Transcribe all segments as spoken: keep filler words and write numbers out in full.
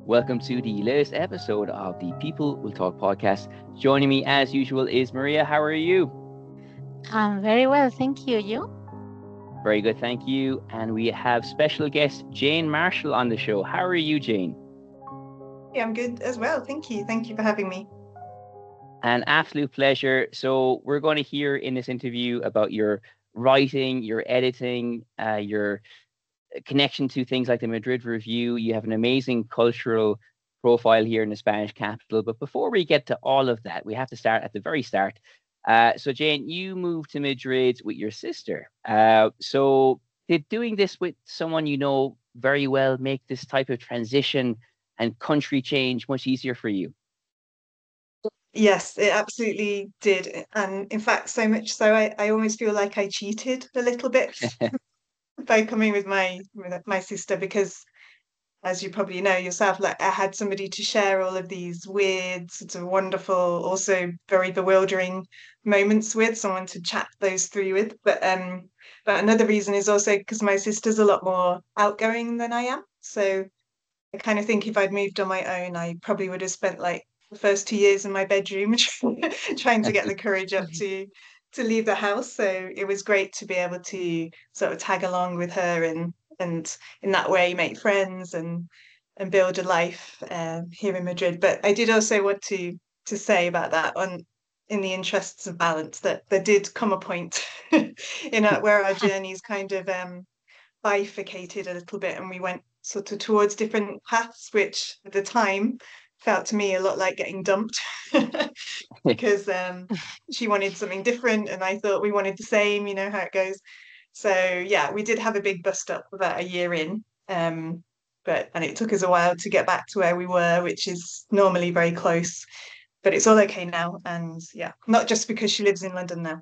Welcome to the latest episode of the People Will Talk podcast. Joining me as usual is Maria. How are you? I'm very well, thank you. You? Very good, thank you. And we have special guest Jane Marshall on the show. How are you, Jane? Yeah, I'm good as well. Thank you. Thank you for having me. An absolute pleasure. So, we're going to hear in this interview about your writing, your editing, uh, your connection to things like the Madrid Review. You have an amazing cultural profile here in the Spanish capital. But before we get to all of that, we have to start at the very start. Uh, so, Jane, you moved to Madrid with your sister. Uh, so, did doing this with someone you know very well make this type of transition and country change much easier for you? Yes, it absolutely did. And in fact, so much so I, I almost feel like I cheated a little bit by coming with my with my sister because as you probably know yourself, like I had somebody to share all of these weird, sort of wonderful, also very bewildering moments with, someone to chat those through with. But um, but another reason is also because my sister's a lot more outgoing than I am. So I kind of think if I'd moved on my own, I probably would have spent like the first two years in my bedroom trying to get the courage up to to leave the house. So it was great to be able to sort of tag along with her and and in that way make friends and and build a life um, here in Madrid. But I did also want to to say about that on in the interests of balance that there did come a point in our, where our journeys kind of um, bifurcated a little bit and we went sort of towards different paths, which at the time felt to me a lot like getting dumped because um, she wanted something different and I thought we wanted the same, you know how it goes. So yeah, we did have a big bust up about a year in. Um, but and it took us a while to get back to where we were, which is normally very close. But it's all okay now. And yeah, not just because she lives in London now.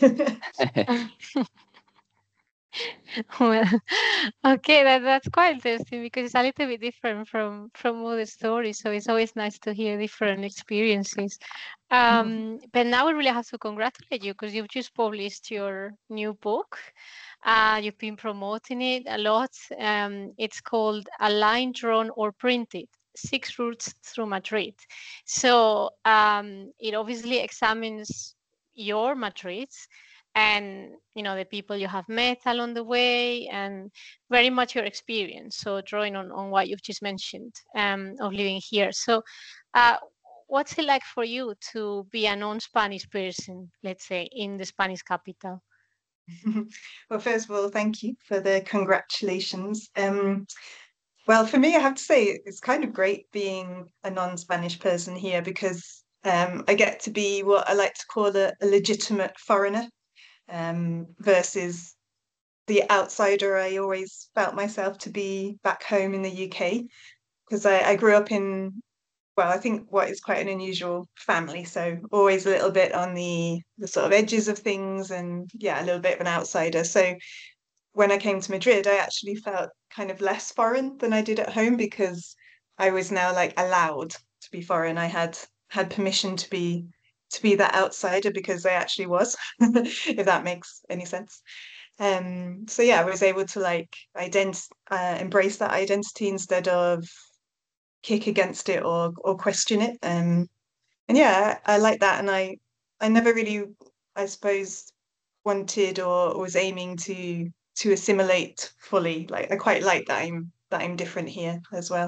Well, okay, that that's quite interesting because it's a little bit different from from other stories. So it's always nice to hear different experiences. Um, but now I really have to congratulate you because you've just published your new book. Uh, you've been promoting it a lot. Um, it's called A Line Drawn or Printed: Six Routes Through Madrid. So um, it obviously examines your Madrid and you know the people you have met along the way and very much your experience, so drawing on, on what you've just mentioned um, of living here. So uh, what's it like for you to be a non-Spanish person, let's say, in the Spanish capital? Well, first of all, thank you for the congratulations. Um, well, for me, I have to say it's kind of great being a non-Spanish person here because um, I get to be what I like to call a, a legitimate foreigner um, versus the outsider I always felt myself to be back home in the U K because I, I grew up in, well, I think what is quite an unusual family. So always a little bit on the the sort of edges of things and yeah, a little bit of an outsider. So when I came to Madrid, I actually felt kind of less foreign than I did at home because I was now like allowed to be foreign. I had had permission to be to be that outsider because I actually was, if that makes any sense. Um, so yeah, I was able to like ident uh, embrace that identity instead of kick against it or or question it. Um, and yeah, I, I like that, and I I never really, I suppose, wanted or was aiming to to assimilate fully. Like I quite like that I'm that I'm different here as well.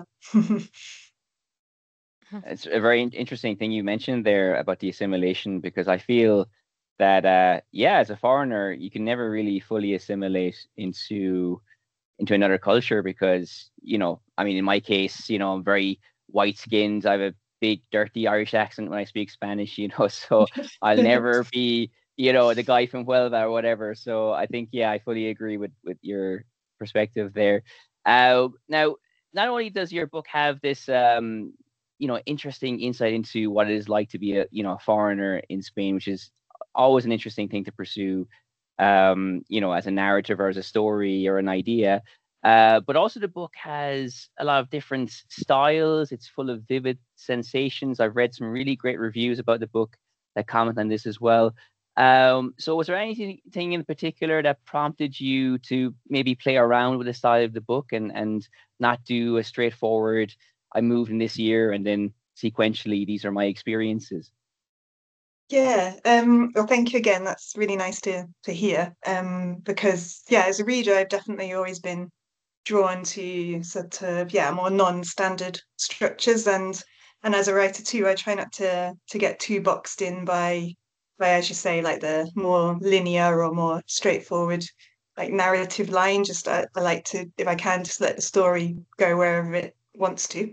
It's a very in- interesting thing you mentioned there about the assimilation because I feel that uh, yeah, as a foreigner, you can never really fully assimilate into into another culture because you know, I mean, in my case, you know, I'm very white skinned. I have a big dirty Irish accent when I speak Spanish, you know, so I'll never be, you know, the guy from Huelva or whatever. So I think yeah, I fully agree with with your perspective there. Uh, now, not only does your book have this um you know interesting insight into what it is like to be a you know a foreigner in Spain, which is always an interesting thing to pursue, um, you know, as a narrative or as a story or an idea. Uh, but also the book has a lot of different styles. It's full of vivid sensations. I've read some really great reviews about the book that comment on this as well. Um, so was there anything in particular that prompted you to maybe play around with the style of the book and and not do a straightforward, I moved in this year, and then sequentially these are my experiences. Yeah, um, well, thank you again. That's really nice to to hear. Um, because yeah, as a reader, I've definitely always been drawn to sort of yeah more non-standard structures, and and as a writer too, I try not to to get too boxed in by by as you say like the more linear or more straightforward like narrative line. Just I, I like to, if I can, just let the story go wherever it wants to.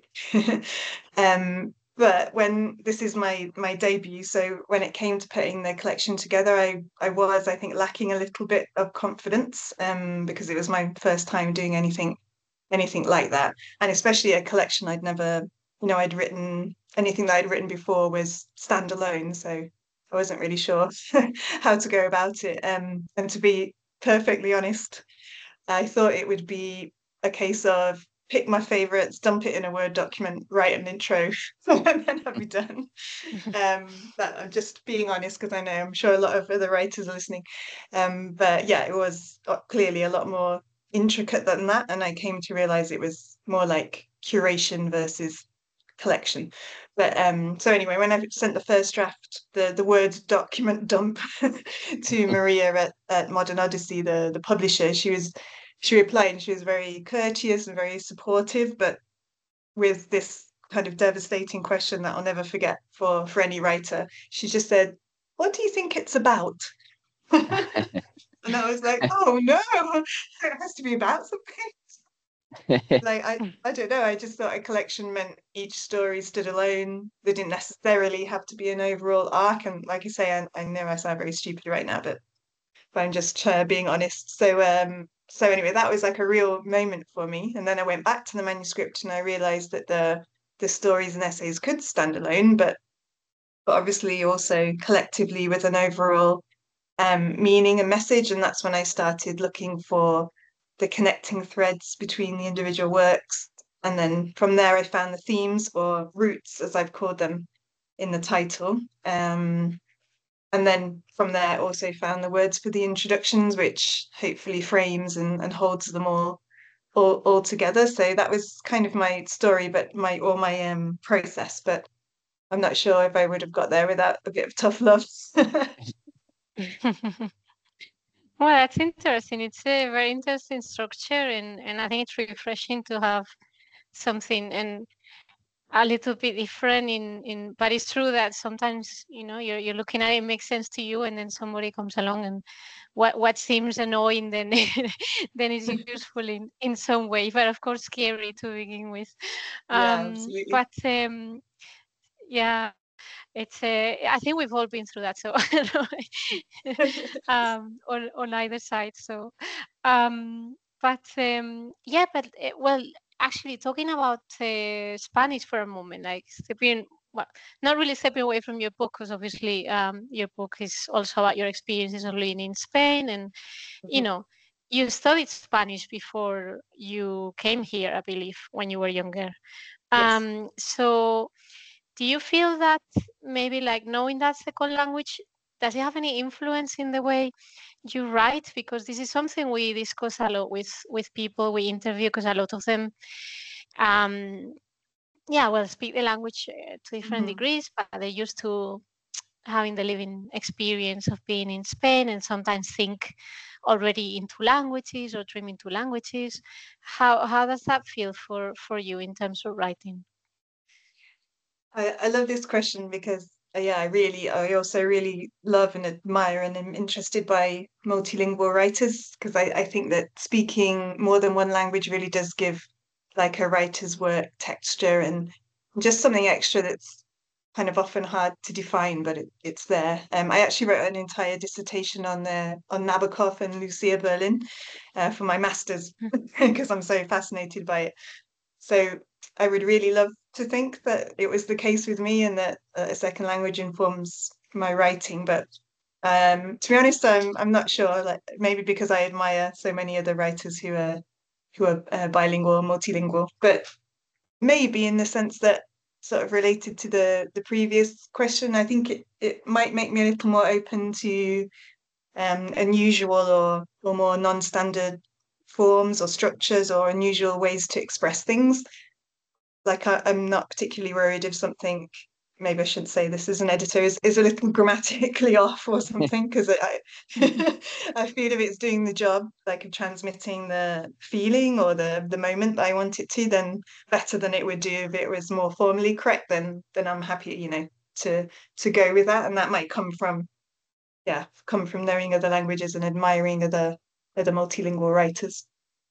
um, but when this is my my debut, so when it came to putting the collection together, I I was I think lacking a little bit of confidence, um, because it was my first time doing anything anything like that, and especially a collection I'd never, you know, I'd written anything that I'd written before was standalone, so I wasn't really sure how to go about it. Um, and to be perfectly honest, I thought it would be a case of pick my favorites, dump it in a Word document, write an intro, and then I'd be done. Um, that I'm just being honest because I know I'm sure a lot of other writers are listening. Um, but yeah, it was uh, clearly a lot more intricate than that, and I came to realize it was more like curation versus collection. But um, so anyway, when I sent the first draft, the the Word document dump to Maria at, at Modern Odyssey, the the publisher, she was she replied and she was very courteous and very supportive, but with this kind of devastating question that I'll never forget for for any writer. She just said, "What do you think it's about?" And I was like, "Oh no, it has to be about something." Like I, I don't know. I just thought a collection meant each story stood alone. They didn't necessarily have to be an overall arc. And like I say, I, I know I sound very stupid right now, but, but I'm just uh, being honest. So um, so anyway, that was like a real moment for me. And then I went back to the manuscript and I realized that the the stories and essays could stand alone, but but obviously also collectively with an overall um, meaning and message. And that's when I started looking for the connecting threads between the individual works. And then from there, I found the themes or roots, as I've called them in the title. Um, and then from there, also found the words for the introductions, which hopefully frames and, and holds them all, all all together. So that was kind of my story, but my or my um process. But I'm not sure if I would have got there without a bit of tough love. Well, that's interesting. It's a very interesting structure, and, and I think it's refreshing to have something and a little bit different in, in but it's true that sometimes, you know, you're you're looking at it, it makes sense to you, and then somebody comes along and what what seems annoying then then is useful in, in some way, but of course scary to begin with. Yeah, Um, absolutely. but um, yeah, it's uh, I think we've all been through that, so um, on on either side. So, um, but um, yeah, but uh, well, actually, talking about uh, Spanish for a moment, like stepping, well, not really stepping away from your book, because obviously um, your book is also about your experiences of living in Spain, and you Mhm. know, you studied Spanish before you came here, I believe, when you were younger. Yes. Um, so do you feel that maybe like knowing that second language, does it have any influence in the way you write? Because this is something we discuss a lot with with people we interview, because a lot of them, um, yeah, well, speak the language uh, to different Mhm. degrees, but they're used to having the living experience of being in Spain, and sometimes think already into languages or dream into languages. How how does that feel for for you in terms of writing? I, I love this question because uh, yeah, I really, I also really love and admire and am interested by multilingual writers because I, I think that speaking more than one language really does give like a writer's work texture and just something extra that's kind of often hard to define, but it, it's there. Um, I actually wrote an entire dissertation on the on Nabokov and Lucia Berlin uh, for my master's because I'm so fascinated by it. So I would really love to think that it was the case with me and that uh, a second language informs my writing. But um, to be honest, I'm I'm not sure. Like maybe because I admire so many other writers who are who are uh, bilingual, multilingual. But maybe in the sense that sort of related to the the previous question, I think it, it might make me a little more open to um, unusual or or more non-standard forms or structures or unusual ways to express things. like I, I'm not particularly worried if something, maybe I shouldn't say this as an editor, is, is a little grammatically off or something, because I I feel if it's doing the job, like of transmitting the feeling or the the moment that I want it to, then better than it would do if it was more formally correct, then then I'm happy, you know, to to go with that. And that might come from, yeah, come from knowing other languages and admiring other other multilingual writers.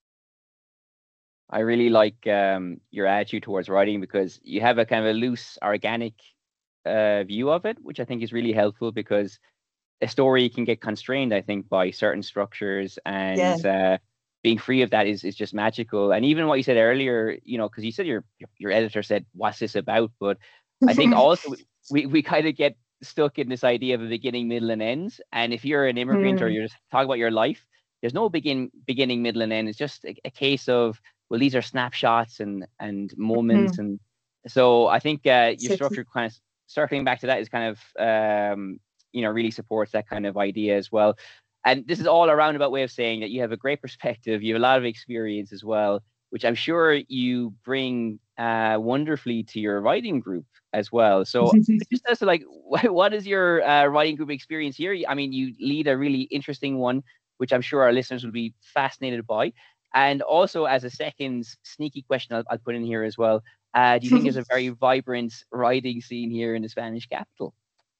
I really like um, your attitude towards writing, because you have a kind of a loose, organic uh, view of it, which I think is really helpful, because a story can get constrained, I think, by certain structures, Yeah. and uh, being free of that is is just magical. And even what you said earlier, you know, because you said your your editor said, "What's this about?" But I think also we we kind of get stuck in this idea of a beginning, middle, and ends. And if you're an immigrant or Mm. you're just talking about your life, there's no begin beginning, middle, and end. It's just a, a case of, well, these are snapshots and and moments, Mm. and so I think uh, your So, structure, kind of circling back to that, is kind of um, you know, really supports that kind of idea as well. And this is all a roundabout way of saying that you have a great perspective, you have a lot of experience as well, which I'm sure you bring uh, wonderfully to your writing group as well. So just as to, like, what is your uh, writing group experience here? I mean, you lead a really interesting one, which I'm sure our listeners will be fascinated by. And also, as a second sneaky question I'll, I'll put in here as well, uh, do you think there's a very vibrant writing scene here in the Spanish capital?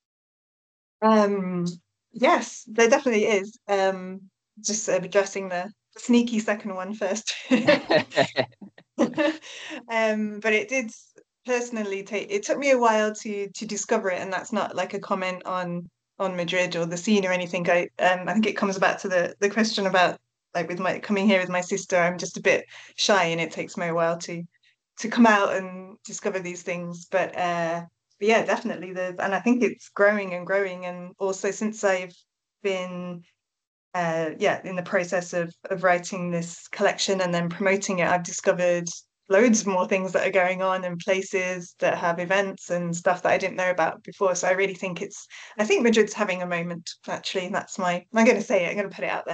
um, yes, there definitely is. Um, just uh, addressing the sneaky second one first. Um, but it did personally take, it took me a while to to discover it, and that's not like a comment on on Madrid or the scene or anything. I um I think it comes back to the the question about, like, with my coming here with my sister, I'm just a bit shy and it takes me a while to to come out and discover these things. But uh but yeah, definitely the and I think it's growing and growing. And also since I've been uh, yeah, in the process of of writing this collection and then promoting it, I've discovered loads more things that are going on and places that have events and stuff that I didn't know about before. So I really think it's, I think Madrid's having a moment, actually, and that's my, I'm going to say it, I'm going to put it out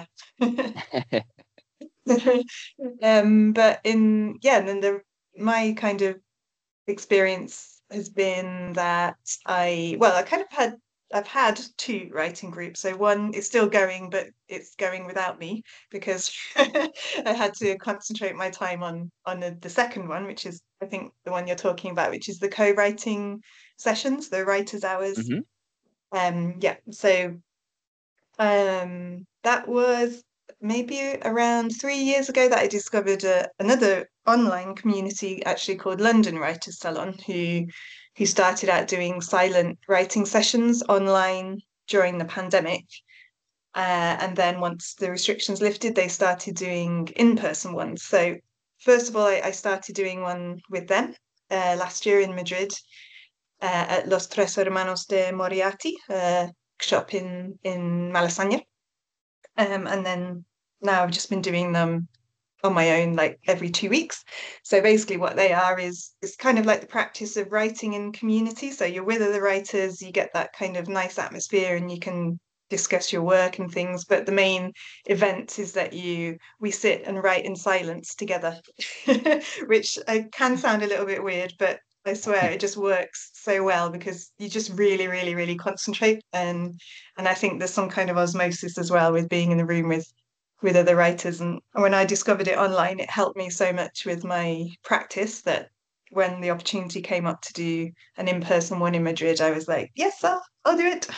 there. um, but in, yeah, and then the, my kind of experience has been that I, well, I kind of had, I've had two writing groups. So one is still going, but it's going without me because I had to concentrate my time on on the, the second one, which is, I think, the one you're talking about, which is the co-writing sessions, the writers' hours. Mm-hmm. Um, yeah, so um, that was maybe around three years ago that I discovered uh, another online community actually called London Writers Salon, who who started out doing silent writing sessions online during the pandemic. Uh, and then once the restrictions lifted, they started doing in-person ones. So first of all, I, I started doing one with them uh, last year in Madrid uh, at Los Tres Hermanos de Moriarty, a shop in, in Malasaña. Um, and then now I've just been doing them on my own, like every two weeks. So basically what they are is it's kind of like the practice of writing in community. So you're with other writers, you get that kind of nice atmosphere and you can discuss your work and things. But the main event is that you we sit and write in silence together, which uh, can sound a little bit weird, but I swear it just works so well because you just really, really, really concentrate. And and I think there's some kind of osmosis as well with being in the room with with other writers. And when I discovered it online, it helped me so much with my practice that when the opportunity came up to do an in-person one in Madrid, I was like, yes, I'll, I'll do it.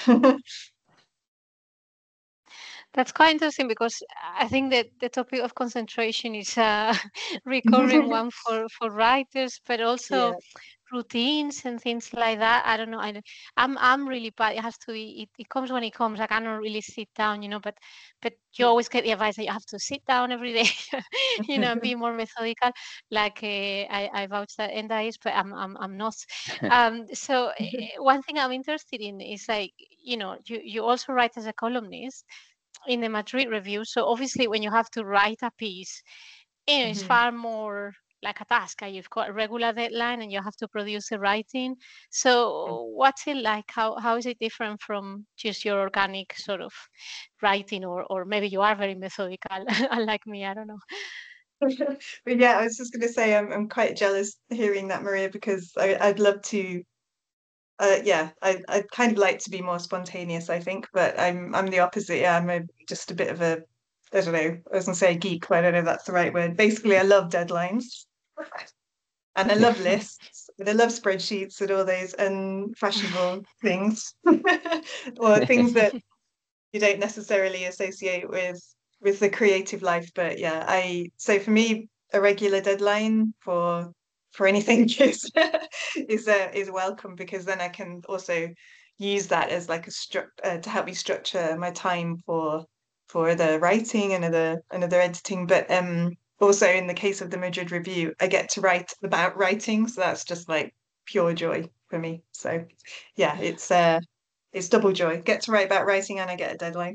That's quite interesting because I think that the topic of concentration is a recurring one for, for writers, but also Yeah. routines and things like that. I don't know. I, don't- I'm I'm really bad. It has to be. It, it comes when it comes. I cannot really sit down, you know. But but you always get the advice that you have to sit down every day, you know, and be more methodical. Like uh, I I vouch that Enda is, but I'm I'm I'm not. Um. So uh, one thing I'm interested in is, like, you know, you you also write as a columnist in the Madrid Review. So obviously, when you have to write a piece, you know, it's Mhm. far more like a task. And you've got a regular deadline, and you have to produce the writing. So what's it like? How how is it different from just your organic sort of writing, or or maybe you are very methodical, unlike me? I don't know. But yeah, I was just going to say I'm I'm quite jealous hearing that, Maria, because I, I'd love to. Uh, yeah, I I'd kind of like to be more spontaneous, I think, but I'm I'm the opposite. Yeah, I'm a, just a bit of a, I don't know. I was going to say geek, but I don't know if that's the right word. Basically, I love deadlines. And I love lists, and I love spreadsheets and all those and fashionable things, or things that you don't necessarily associate with with the creative life. But yeah, I so for me, a regular deadline for for anything is is uh, is welcome, because then I can also use that as like a struct uh, to help me structure my time for for the writing and other and other editing. But um also in the case of the Madrid review, I get to write about writing, so that's just like pure joy for me. So yeah, it's uh it's double joy. Get to write about writing and I get a deadline.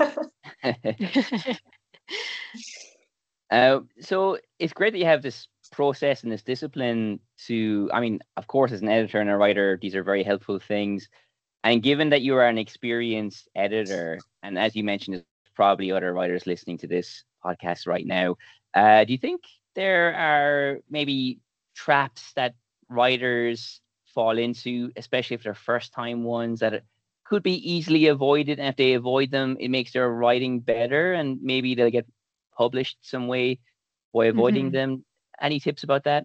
Uh, so it's great that you have this process and this discipline to, I mean, of course, as an editor and a writer, these are very helpful things. And given that you are an experienced editor, and as you mentioned, there's probably other writers listening to this podcast right now, uh, do you think there are maybe traps that writers fall into, especially if they're first time ones, that could be easily avoided? And if they avoid them, it makes their writing better and maybe they'll get published some way by avoiding Mhm. them. Any tips about that?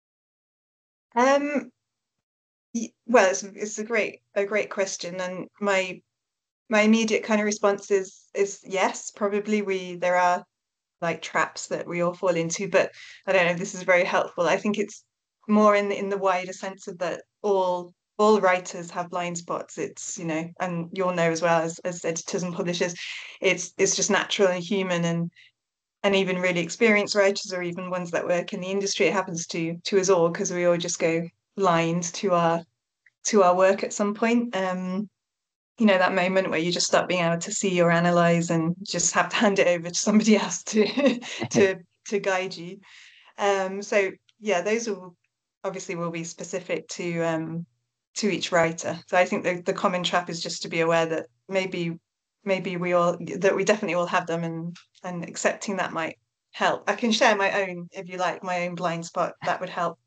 Um, y- well, it's it's a great a great question, and my my immediate kind of response is is yes, probably we there are like traps that we all fall into, but I don't know if this is very helpful. I think it's more in the, in the wider sense of that all all writers have blind spots. It's, you know, and you'll know as well as as editors and publishers, it's it's just natural and human, and and even really experienced writers or even ones that work in the industry, it happens to to us all because we all just go blind to our to our work at some point. Um, you know, that moment where you just stop being able to see or analyze and just have to hand it over to somebody else to to to guide you. Um, so yeah, those will obviously will be specific to um to each writer. So I think the the common trap is just to be aware that maybe maybe we all that we definitely all have them, and and accepting that might help. I can share my own if you like, my own blind spot. That would help.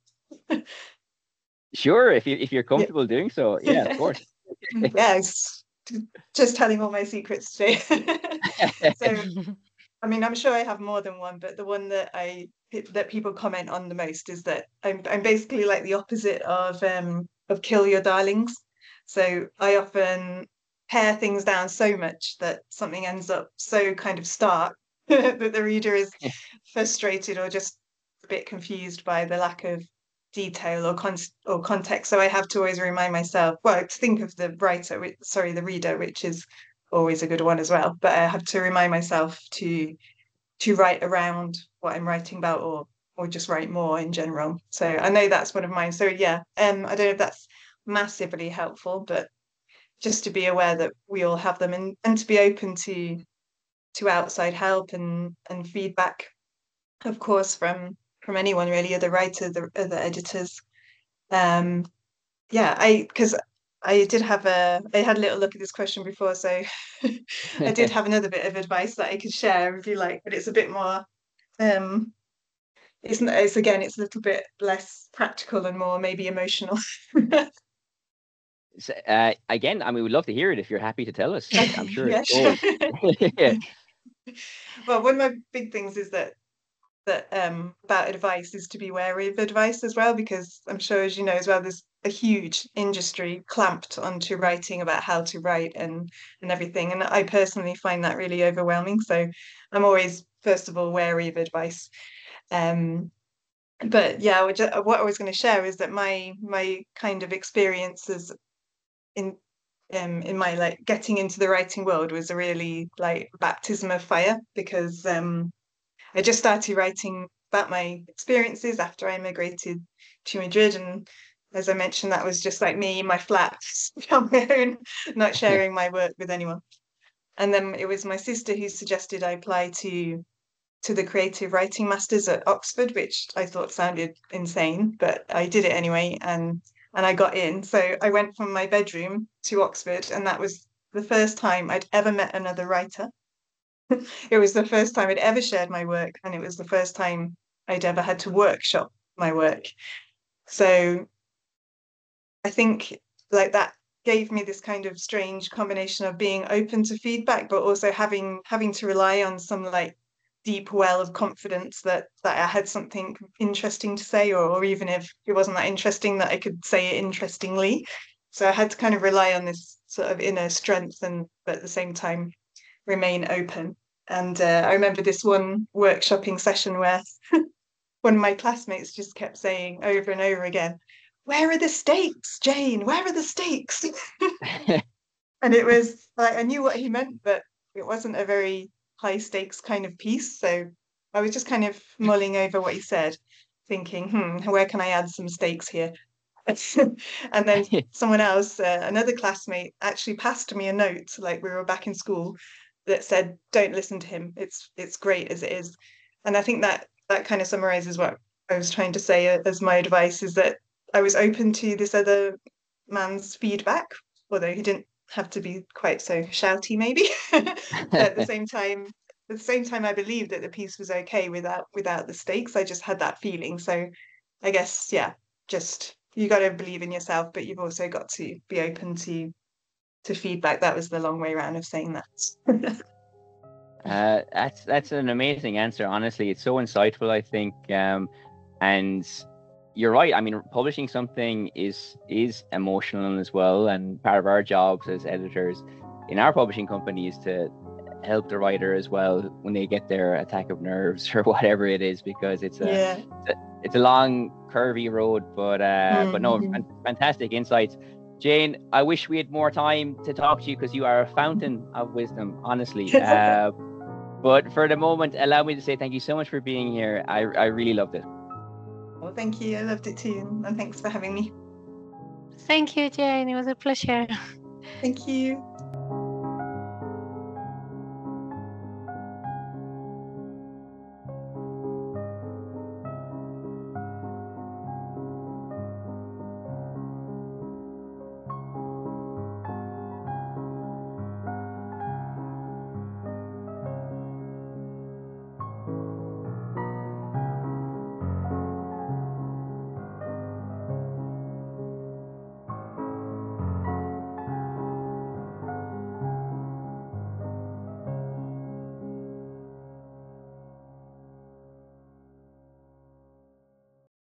Sure, if you if you're Yeah. comfortable doing so, yeah, of course. Yes. Just telling all my secrets today. So I mean, I'm sure I have more than one, but the one that I that people comment on the most is that I'm I'm basically like the opposite of um of Kill Your Darlings. So I often pare things down so much that something ends up so kind of stark that the reader is frustrated or just a bit confused by the lack of detail or con or context. So I have to always remind myself, well, to think of the writer, which, sorry, the reader, which is always a good one as well. But I have to remind myself to to write around what I'm writing about, or or just write more in general. So I know that's one of mine. So yeah, um, I don't know if that's massively helpful, but just to be aware that we all have them, and and to be open to to outside help and and feedback, of course, from from anyone really, other writers, the other editors. Um, yeah, I because I did have a I had a little look at this question before, so I did have another bit of advice that I could share if you like, but it's a bit more um it's it's again it's a little bit less practical and more maybe emotional. So, uh, again, I mean, we'd love to hear it if you're happy to tell us. I'm sure Yeah, it's sure. gold. Yeah. Well, one of my big things is that that um about advice is to be wary of advice as well, because I'm sure, as you know as well, there's a huge industry clamped onto writing about how to write and and everything, and I personally find that really overwhelming. So I'm always first of all wary of advice. Um, but yeah, what I was going to share is that my my kind of experiences in um in my like getting into the writing world was a really like baptism of fire, because um I just started writing about my experiences after I immigrated to Madrid. And as I mentioned, that was just like me, my flat on my own, not sharing my work with anyone. And then it was my sister who suggested I apply to to the creative writing masters at Oxford, which I thought sounded insane, but I did it anyway, and and I got in. So I went from my bedroom to Oxford, and that was the first time I'd ever met another writer. it was the first time I'd ever shared my work, and it was the first time I'd ever had to workshop my work. So I think like that gave me this kind of strange combination of being open to feedback, but also having having to rely on some like deep well of confidence that that I had something interesting to say, or, or even if it wasn't that interesting, that I could say it interestingly. So I had to kind of rely on this sort of inner strength, and but at the same time remain open. And uh, I remember this one workshopping session where one of my classmates just kept saying over and over again, "Where are the stakes, Jane? Where are the stakes?" And it was like, I knew what he meant, but it wasn't a very high stakes kind of piece. So I was just kind of mulling over what he said, thinking, hmm, where can I add some stakes here? And then someone else, uh, another classmate, actually passed me a note, like we were back in school, that said, "Don't listen to him. It's it's great as it is." And I think that that kind of summarizes what I was trying to say as my advice, is that I was open to this other man's feedback, although he didn't have to be quite so shouty, maybe. At the same time, at the same time, I believed that the piece was okay without without the stakes. I just had that feeling. So I guess, yeah, just you got to believe in yourself, but you've also got to be open to to feedback. That was the long way around of saying that. Uh, that's that's an amazing answer. Honestly, it's so insightful, I think. Um, and you're right. I mean, publishing something is is emotional as well, and part of our jobs as editors in our publishing company is to help the writer as well when they get their attack of nerves or whatever it is, because it's a Yeah. it's a, it's a long, curvy road. But uh, but no, Mhm. fan- fantastic insights. Jane, I wish we had more time to talk to you because you are a fountain of wisdom, honestly. Uh, but for the moment, allow me to say thank you so much for being here. I, I really loved it. Well, thank you. I loved it too. And thanks for having me. Thank you, Jane. It was a pleasure. Thank you.